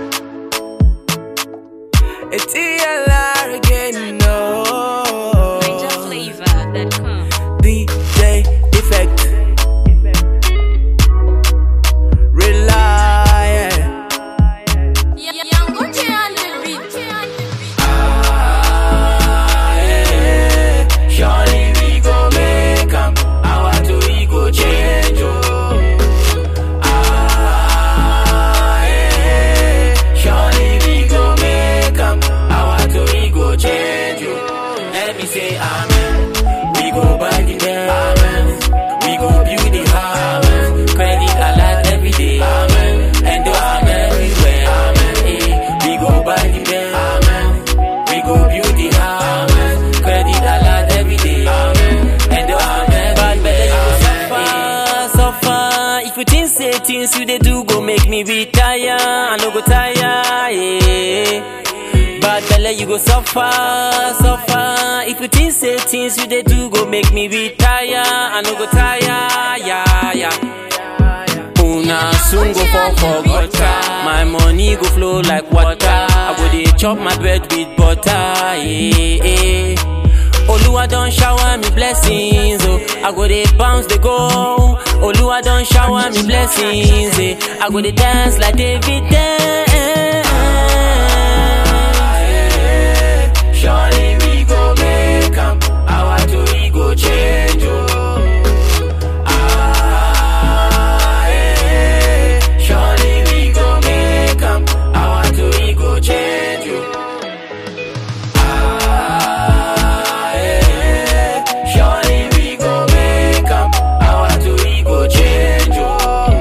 It's ELR again, no. NigerFlavor.com. DJ Effect. Rely. Young Gucci on the beat. Surely we go make 'em. Our two we go change, oh. Surely we go make 'em. Our two we go change, oh. Let me say amen. We go buy the bed, amen. We go build the house, amen. Credit a lot every day, amen. And do I'm everywhere, amen. We go buy the bed, amen. We go build the house, amen. Credit a lot every day, amen. And do I'm everywhere, suffer. If you think say things you they do go make me retire, I no go tire, yeah. Bad belle you go suffer. If you think say things you they do go make me retire, I no go tire, yeah. Una soon go fall for gutter. My money go flow like water. I go dey chop my bread with butter, yeah. Oluwa don shower me blessings, oh. I go dey bounce, dey go. Oluwa don shower me blessings, eh. I go dey dance like David dance. Surely we go make 'em. Our two we go change, oh. Surely we go make 'em. Our two we go change, oh. Surely we go make 'em. Our two we go change, oh.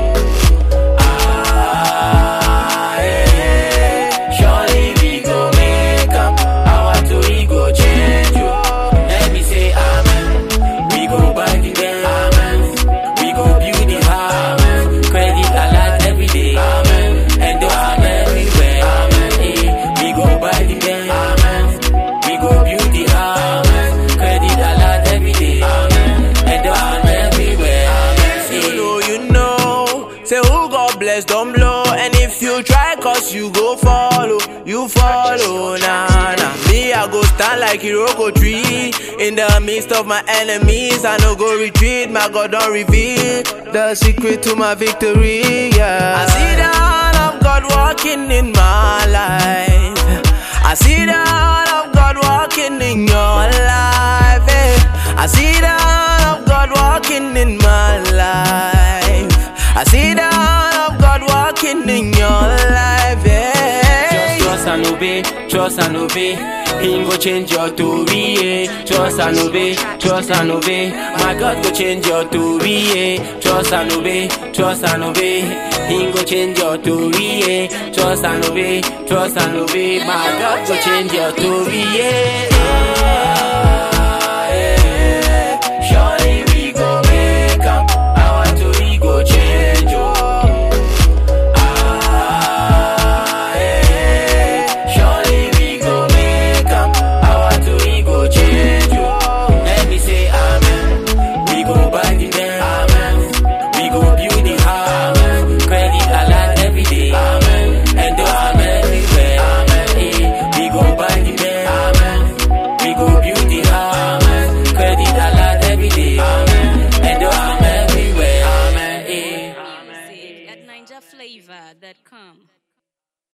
Surely we go make 'em. Our two we go change, oh. Let me say amen. We go buy the bed, amen. We go build the house, amen. Credit a lot every day, amen. And do I'm everywhere, amen. We go buy the bed, amen. We go build the house, amen. Credit a lot every day, amen. And do I'm everywhere, amen. You know, say who God bless, don't blow. And if you try, cause you go follow, nah. Me, I go stand like Iroko tree. In the midst of my enemies, I no go retreat. My God don't reveal the secret to my victory, yeah. I see the hand of God walking in my life. I see the hand of God walking in your life, eh. I see the hand of God walking in my life. I see the hand of God walking in your life, yeah. Just trust and obey. He go change your story, yeah. Trust and obey. My God go change your story, yeah. Trust and obey. He go change your story, yeah. Trust and obey. My God go change your story, yeah.